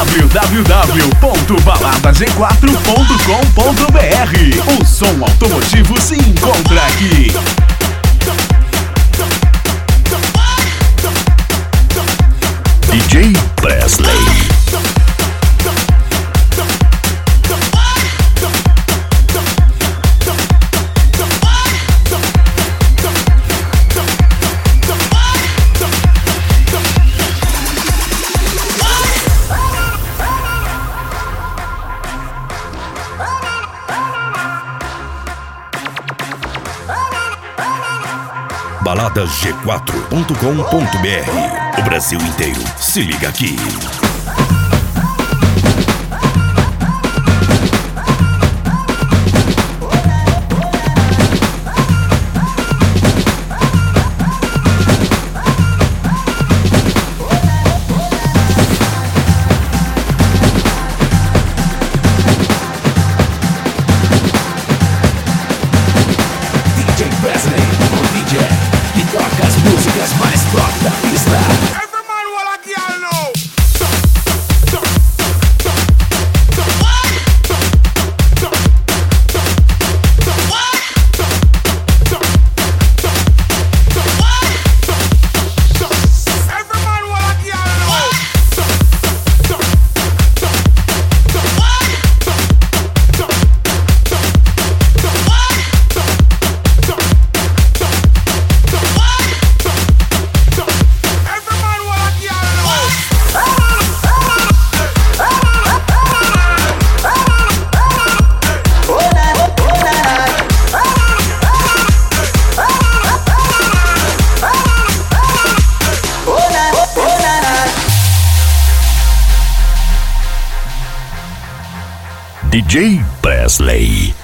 www.baladag4.com.br. O som automotivo se encontra aqui. DJ Presley. Baladasg4.com.br. O Brasil inteiro se liga aqui. DJ Presley, o DJ que toca as músicas mais top da pista. Every man will a girl know. Every man will a girl know. Every man will a girl know. DJ Presley.